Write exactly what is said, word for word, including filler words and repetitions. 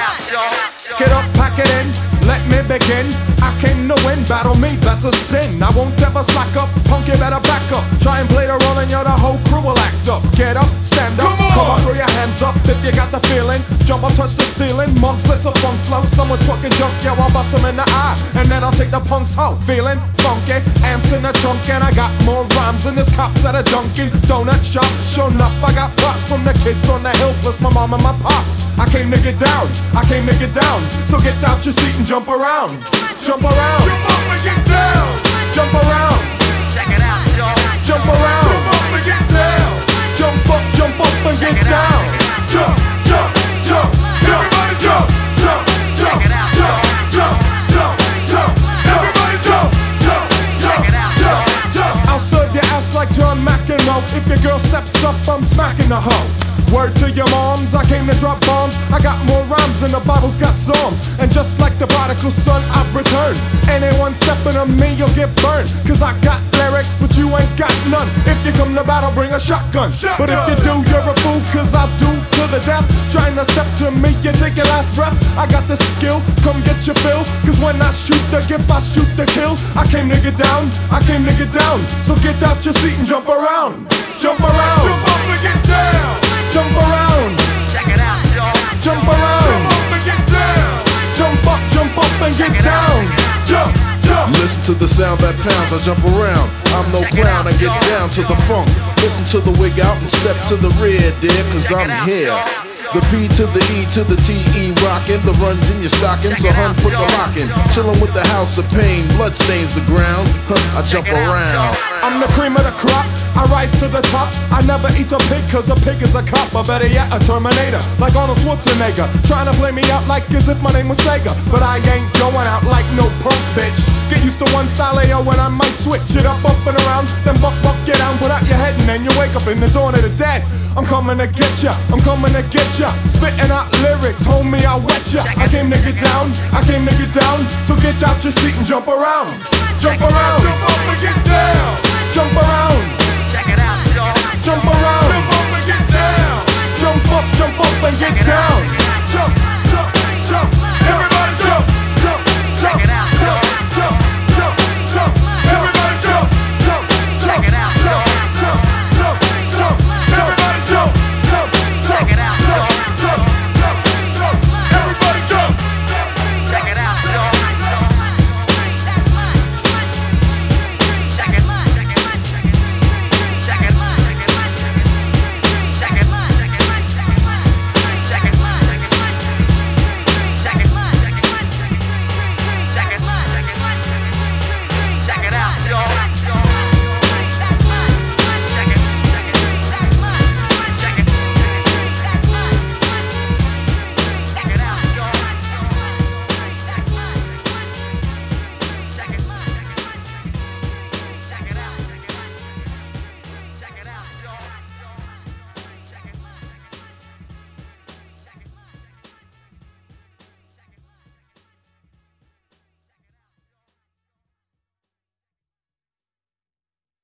Get up, pack it in, let me begin. I came to win, battle me, that's a sin. I won't ever slack up, punk, you better back up. Try and play the role and you're the whole crew will act up. Get up, stand up, come on, come on, throw your hands up if you got the feeling. Jump up, touch the ceiling, monks, let's a funk flow. Someone's fucking junk, yo, I'll bust them in the eye. And then I'll take the punks out, feeling funky. Amps in the trunk and I got more rhymes than this cops at a Dunkin' Donut shop. Sure enough, I got props from the kids on the hill, plus my mom and my pops. I came to get down, I came to get down. So get out your seat and jump around. Jump around, jump up and get down. Jump around, check it out, y'all. Jump around, jump up and get down. Jump up, jump up and get down. Jump, jump, jump, jump, everybody jump, jump, jump, jump, jump, jump, jump, everybody jump, jump, jump, jump, jump. I'll serve your ass like John McEnroe. If your girl steps up, I'm smacking the hoe. Word to your moms, I came to drop bombs. I got more rhymes than the Bible's got psalms. And just like the prodigal son, I've returned. Anyone stepping on me, you'll get burned. Cause I got lyrics, but you ain't got none. If you come to battle, bring a shotgun, shotgun. But if you do, you're a fool, cause I do to the death. Trying to step to me, you take your last breath. I got the skill, come get your fill. Cause when I shoot the gift, I shoot the kill. I came to get down, I came to get down. So get out your seat and jump around. Jump around, jump up and get down. Jump around, check it out, y'all. Jump around, jump up and get down. Jump up, jump up and get down. Jump, jump. Listen to the sound that pounds, I jump around. I'm no clown, I get down to the funk. Listen to the wig out and step to the rear, dear, cause I'm here. The P to the E to the T E rockin'. The runs in your stocking, so hun puts a lock in. Chillin' with the house of pain, blood stains the ground. Huh, I jump around. I'm the cream of the crop, I rise to the top. I never eat a pig cause a pig is a cop. Or better yet, a Terminator, like Arnold Schwarzenegger. Trying to play me out like as if my name was Sega. But I ain't going out like no punk bitch. Get used to one style A O when I might switch it up, up and around. Then buck, buck, get down, put out your head and then you wake up in the dawn of the dead. I'm coming to get ya, I'm coming to get ya. Spitting out lyrics, homie, I'll wet ya. I came to get down, I came to get down. So get out your seat and jump around. Jump around, jump up and get down. Jump around, check it out, y'all. jump around, jump up and get down. jump up, jump up and get down.